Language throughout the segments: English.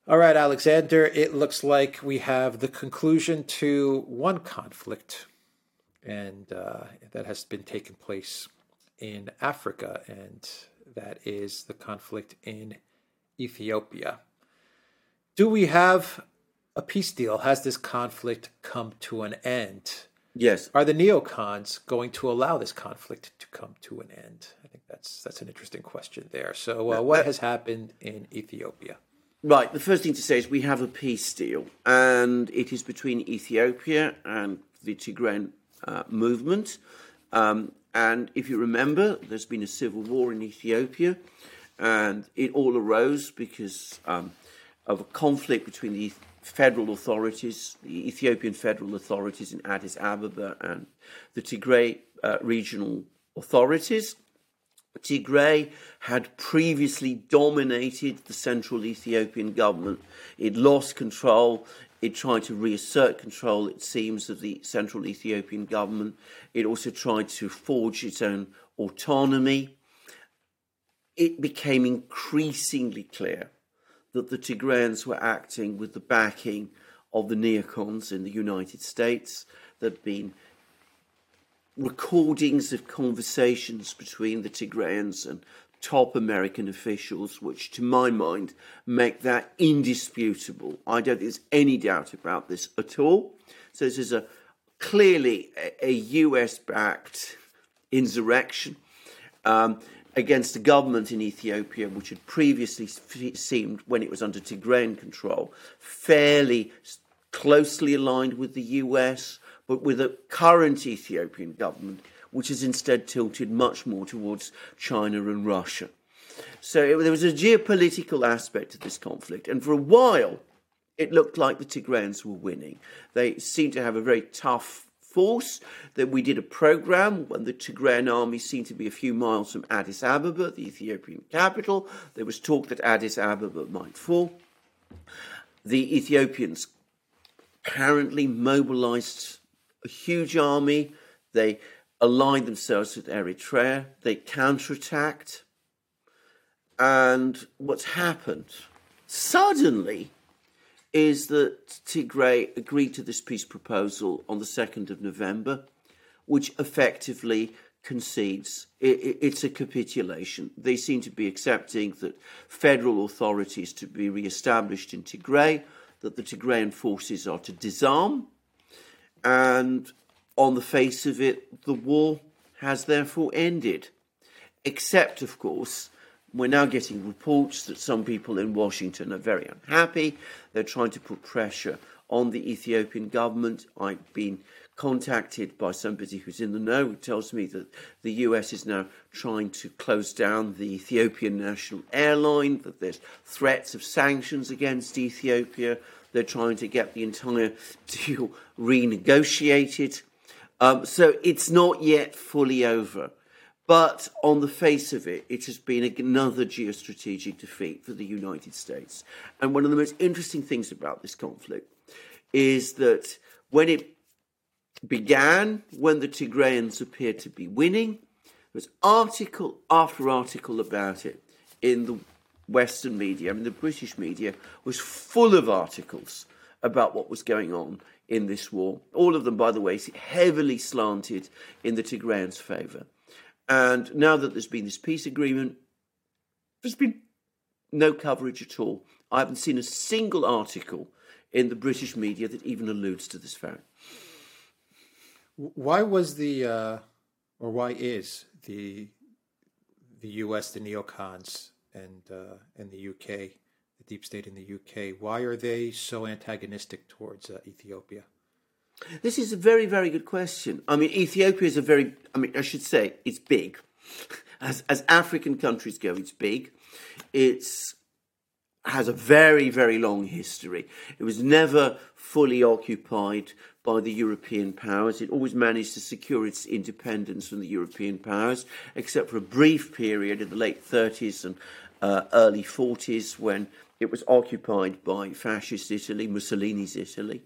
All right, Alexander, it looks like we have the conclusion to one conflict, and that has been taking place in Africa, and that is the conflict in Ethiopia. Do we have a peace deal? Has this conflict come to an end? Yes. Are the neocons going to allow this conflict to come to an end? I think that's an interesting question there. So, what has happened in Ethiopia? Right. The first thing to say is we have a peace deal, and it is between Ethiopia and the Tigrayan movement. And if you remember, there's been a civil war in Ethiopia, and it all arose because of a conflict between the federal authorities, the Ethiopian federal authorities in Addis Ababa, and the Tigray regional authorities. Tigray had previously dominated the central Ethiopian government. It lost control. It tried to reassert control, it seems, of the central Ethiopian government. It also tried to forge its own autonomy. It became increasingly clear that the Tigrayans were acting with the backing of the neocons in the United States. There had been recordings of conversations between the Tigrayans and top American officials, which to my mind make that indisputable. I don't think there's any doubt about this at all. So this is clearly a US-backed insurrection against the government in Ethiopia, which had previously seemed, when it was under Tigrayan control, fairly closely aligned with the US, but with a current Ethiopian government, which has instead tilted much more towards China and Russia. So there was a geopolitical aspect to this conflict, and for a while, it looked like the Tigrayans were winning. They seemed to have a very tough force. That we did a program when the Tigrayan army seemed to be a few miles from Addis Ababa, the Ethiopian capital. There was talk that Addis Ababa might fall. The Ethiopians apparently mobilized a huge army. They aligned themselves with Eritrea. They counterattacked. And what's happened suddenly is that Tigray agreed to this peace proposal on the 2nd of November, which effectively concedes. It's a capitulation. They seem to be accepting that federal authorities to be re-established in Tigray, that the Tigrayan forces are to disarm, and on the face of it, the war has therefore ended. Except, of course, we're now getting reports that some people in Washington are very unhappy. They're trying to put pressure on the Ethiopian government. I've been contacted by somebody who's in the know who tells me that the US is now trying to close down the Ethiopian national airline, that there's threats of sanctions against Ethiopia. They're trying to get the entire deal renegotiated. So it's not yet fully over. But on the face of it, it has been another geostrategic defeat for the United States. And one of the most interesting things about this conflict is that when it began, when the Tigrayans appeared to be winning, there was article after article about it in the Western media. I mean, the British media was full of articles about what was going on in this war. All of them, by the way, heavily slanted in the Tigrayans' favour. And now that there's been this peace agreement, there's been no coverage at all. I haven't seen a single article in the British media that even alludes to this fact. Why was or why is the U.S., the neocons, and the UK, the deep state in the UK, why are they so antagonistic towards Ethiopia? This is a very, very good question. I mean, Ethiopia is I should say it's big. As African countries go, it's big. It has a very, very long history. It was never fully occupied by the European powers. It always managed to secure its independence from the European powers, except for a brief period in the late 30s and early 40s when it was occupied by fascist Italy, Mussolini's Italy.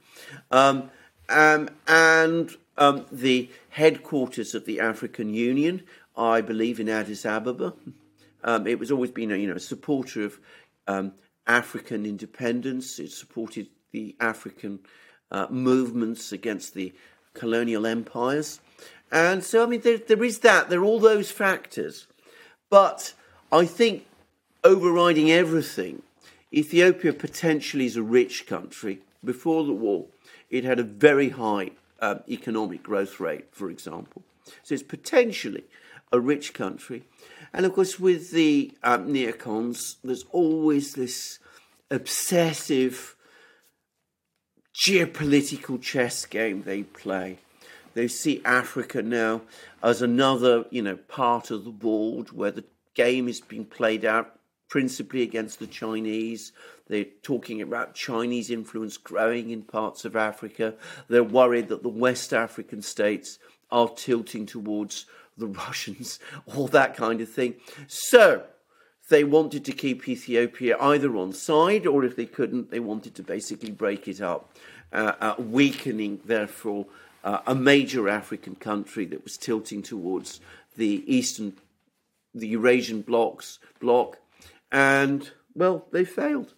The headquarters of the African Union, I believe, in Addis Ababa. It was always been a supporter of African independence. It supported the African movements against the colonial empires. And so, I mean, there is that. There are all those factors. But I think overriding everything, Ethiopia potentially is a rich country. Before the war, it had a very high economic growth rate, for example. So it's potentially a rich country. And of course, with the neocons, there's always this obsessive geopolitical chess game they play. They see Africa now as another, part of the board where the game is being played out principally against the Chinese. They're talking about Chinese influence growing in parts of Africa. They're worried that the West African states are tilting towards the Russians, all that kind of thing. So they wanted to keep Ethiopia either on side, or if they couldn't, they wanted to basically break it up, weakening, therefore, a major African country that was tilting towards the Eurasian bloc. And, well, they failed.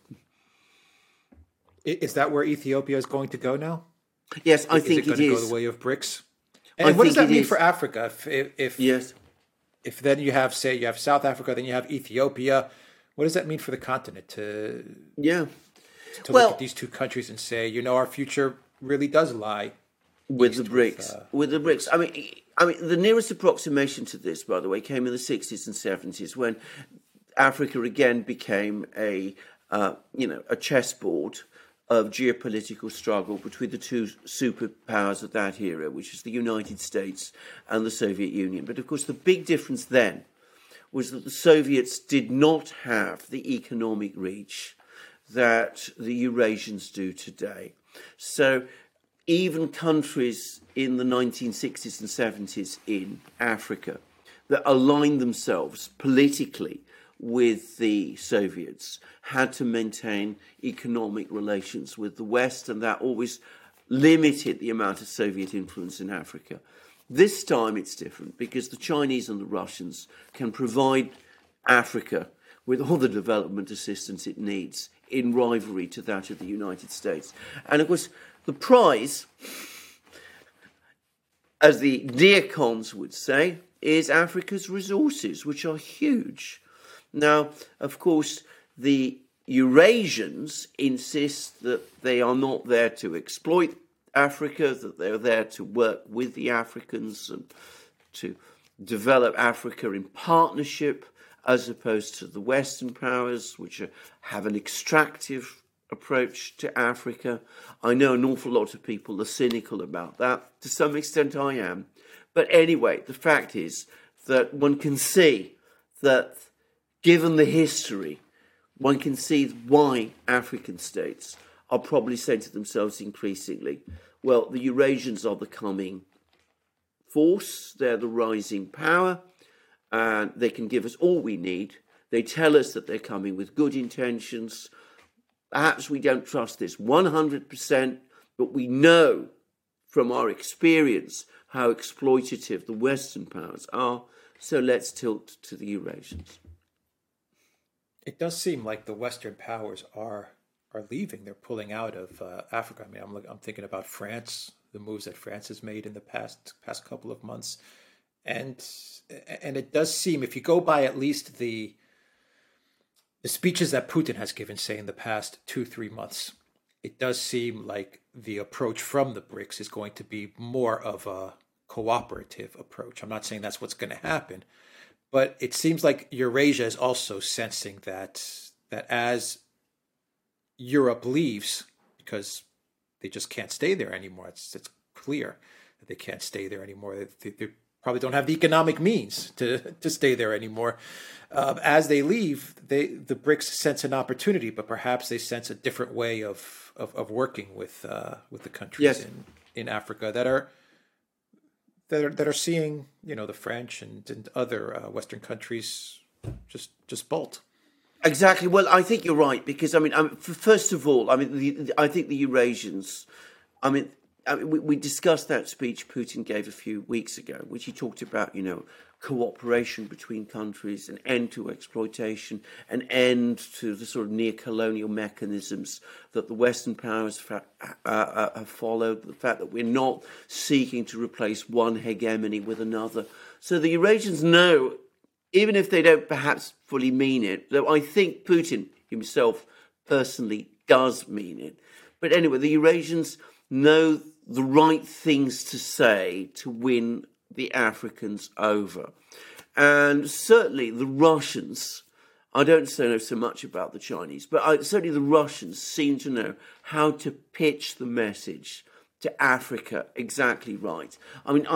Is that where Ethiopia is going to go now? Yes, I think it is. Is it going to go the way of BRICS? And what does that mean for Africa? If then you have South Africa, then you have Ethiopia. What does that mean for the continent to look at these two countries and say, our future really does lie with the BRICS? With the BRICS. I mean, the nearest approximation to this, by the way, came in the 60s and 70s when Africa again became a chessboard of geopolitical struggle between the two superpowers of that era, which is the United States and the Soviet Union. But of course, the big difference then was that the Soviets did not have the economic reach that the Eurasians do today. So even countries in the 1960s and 70s in Africa that aligned themselves politically with the Soviets had to maintain economic relations with the West, and that always limited the amount of Soviet influence in Africa. This time it's different because the Chinese and the Russians can provide Africa with all the development assistance it needs in rivalry to that of the United States. And of course, the prize, as the neocons would say, is Africa's resources, which are huge. Now, of course, the Eurasians insist that they are not there to exploit Africa, that they're there to work with the Africans and to develop Africa in partnership, as opposed to the Western powers, which have an extractive approach to Africa. I know an awful lot of people are cynical about that. To some extent, I am. But anyway, the fact is that one can see that, given the history, one can see why African states are probably saying to themselves increasingly, well, the Eurasians are the coming force, they're the rising power, and they can give us all we need. They tell us that they're coming with good intentions. Perhaps we don't trust this 100%, but we know from our experience how exploitative the Western powers are, so let's tilt to the Eurasians. It does seem like the Western powers are leaving. They're pulling out of Africa. I mean, I'm thinking about France, the moves that France has made in the past couple of months, and it does seem, if you go by at least the speeches that Putin has given, say in the past 2-3 months, it does seem like the approach from the BRICS is going to be more of a cooperative approach. I'm not saying that's what's going to happen. But it seems like Eurasia is also sensing that as Europe leaves, because they just can't stay there anymore. It's clear that they can't stay there anymore. They probably don't have the economic means to stay there anymore. As they leave, the BRICS sense an opportunity, but perhaps they sense a different way of working with the countries in Africa that are seeing, the French and other Western countries just bolt. Exactly. Well, I think you're right because first of all, I think the Eurasians. We discussed that speech Putin gave a few weeks ago, which he talked about, cooperation between countries, an end to exploitation, an end to the sort of neo-colonial mechanisms that the Western powers have followed, the fact that we're not seeking to replace one hegemony with another. So the Eurasians know, even if they don't perhaps fully mean it, though I think Putin himself personally does mean it. But anyway, the Eurasians know the right things to say to win the Africans over. And certainly the Russians, I don't know so much about the Chinese, but certainly the Russians seem to know how to pitch the message to Africa exactly right. I mean,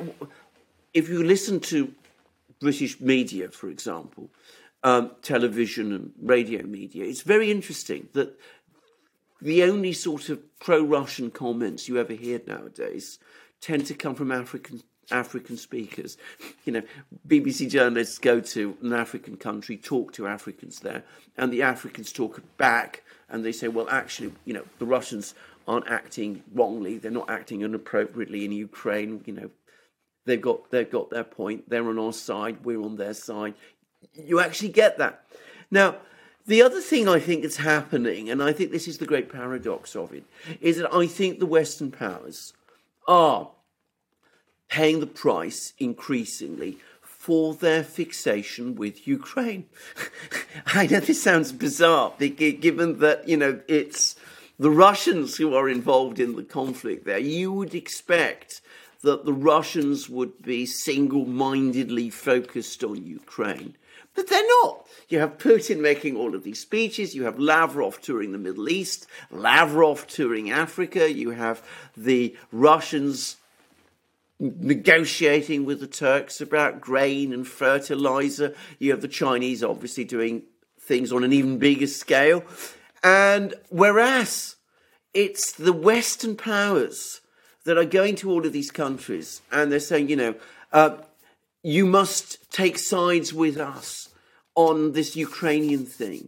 if you listen to British media, for example, television and radio media, it's very interesting that the only sort of pro-Russian comments you ever hear nowadays tend to come from African speakers. You know, BBC journalists go to an African country, talk to Africans there, and the Africans talk back, and they say, well, actually, you know, the Russians aren't acting wrongly, they're not acting inappropriately in Ukraine, you know, they've got their point, they're on our side, we're on their side. You actually get that. Now, the other thing I think that's happening, and I think this is the great paradox of it, is that I think the Western powers are paying the price increasingly for their fixation with Ukraine. I know this sounds bizarre, given that, you know, it's the Russians who are involved in the conflict there. You would expect that the Russians would be single-mindedly focused on Ukraine. But they're not. You have Putin making all of these speeches. You have Lavrov touring the Middle East, Lavrov touring Africa. You have the Russians negotiating with the Turks about grain and fertilizer. You have the Chinese obviously doing things on an even bigger scale. And whereas it's the Western powers that are going to all of these countries and they're saying, you know, you must take sides with us on this Ukrainian thing.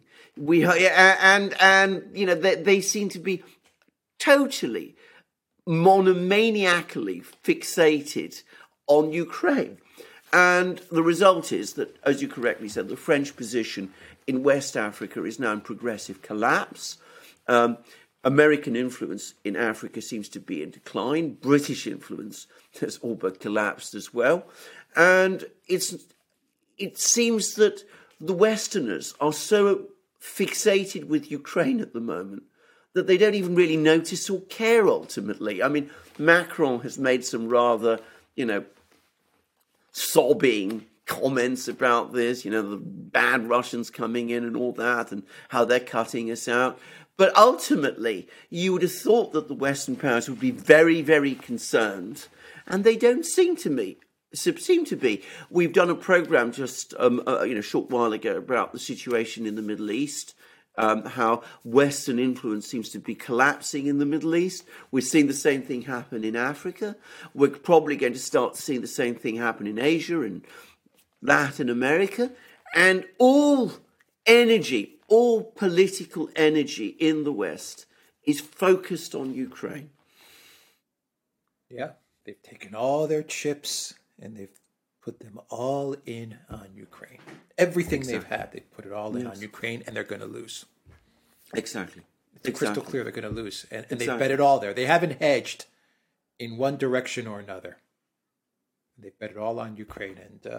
And you know, they seem to be totally monomaniacally fixated on Ukraine. And the result is that, as you correctly said, the French position in West Africa is now in progressive collapse. American influence in Africa seems to be in decline. British influence has all but collapsed as well. And it seems that the Westerners are so fixated with Ukraine at the moment that they don't even really notice or care ultimately. I mean, Macron has made some rather, you know, sobbing comments about this, you know, the bad Russians coming in and all that and how they're cutting us out. But ultimately, you would have thought that the Western powers would be very, very concerned, and they don't seem to be. We've done a program just a short while ago about the situation in the Middle East, how Western influence seems to be collapsing in the Middle East. We're seeing the same thing happen in Africa. We're probably going to start seeing the same thing happen in Asia and Latin America. And all energy, all political energy in the West is focused on Ukraine. Yeah, they've taken all their chips and they've put them all in on Ukraine. Everything they've had, they've put it all in on Ukraine, and they're going to lose. Exactly. It's crystal clear they're going to lose. And they've bet it all there. They haven't hedged in one direction or another. They've bet it all on Ukraine.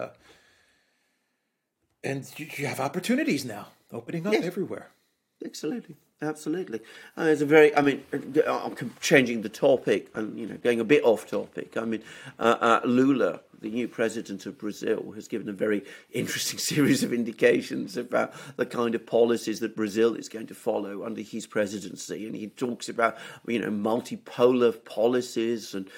And you have opportunities now opening up everywhere. Absolutely. It's a very, I'm changing the topic and, you know, going a bit off topic. I mean, Lula, the new president of Brazil, has given a very interesting series of indications about the kind of policies that Brazil is going to follow under his presidency. And he talks about, you know, multipolar policies and,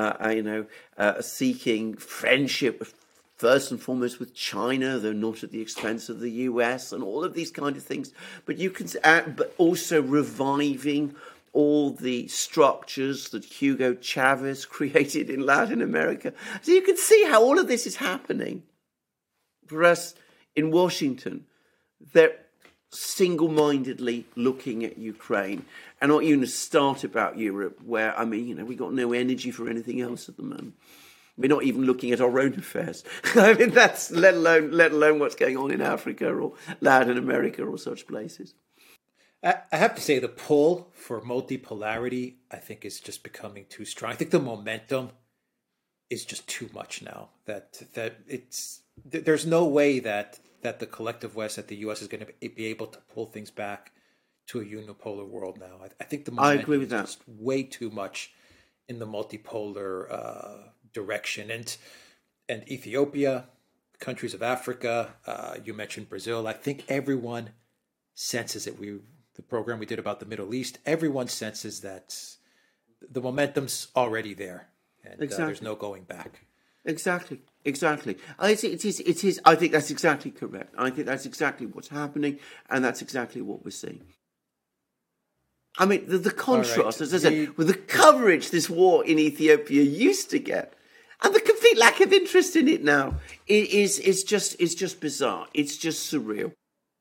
seeking friendship first and foremost with China, though not at the expense of the US, and all of these kind of things. But but also reviving all the structures that Hugo Chavez created in Latin America. So you can see how all of this is happening. For us in Washington, they're single-mindedly looking at Ukraine. And not even to start about Europe, where, we got no energy for anything else at the moment. We're not even looking at our own affairs. I mean, that's let alone what's going on in Africa or Latin America or such places. I have to say the pull for multipolarity, I think, is just becoming too strong. I think the momentum is just too much now. There's no way that the collective West, that the U.S. is going to be able to pull things back to a unipolar world now. I think the momentum I agree with that. is just way too much in the multipolar direction. And Ethiopia, countries of Africa, you mentioned Brazil. I think everyone senses it. The program we did about the Middle East, everyone senses that the momentum's already there, and there's no going back. Exactly. It is. I think that's exactly correct. I think that's exactly what's happening, and that's exactly what we're seeing. I mean, the contrast, as I said, with the coverage this war in Ethiopia used to get, and the complete lack of interest in it now, it's just bizarre. It's just surreal.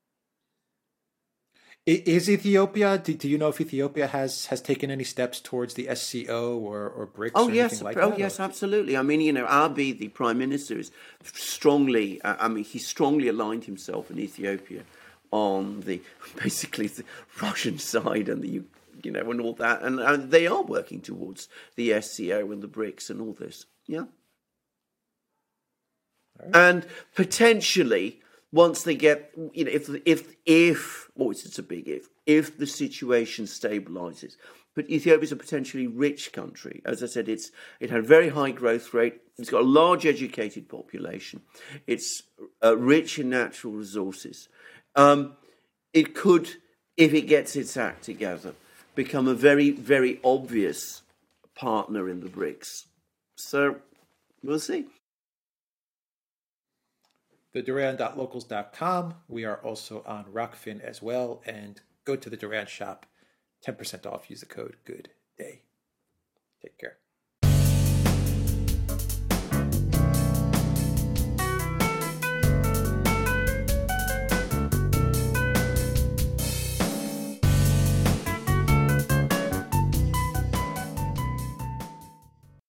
Is Ethiopia? Do you know if Ethiopia has taken any steps towards the SCO or BRICS? Oh or yes, anything like that? Yes, absolutely. I mean, Abiy, the Prime Minister, is strongly. He strongly aligned himself in Ethiopia on basically the Russian side and and all that, and they are working towards the SCO and the BRICS and all this. Yeah, right. And potentially, once they get, it's a big if the situation stabilizes. But Ethiopia is a potentially rich country. As I said, it had a very high growth rate. It's got a large educated population. It's rich in natural resources. It could, if it gets its act together, become a very, very obvious partner in the BRICS. So we'll see. TheDuran.locals.com. We are also on Rockfin as well. And go to the Duran shop. 10% off. Use the code GOODDAY. Take care.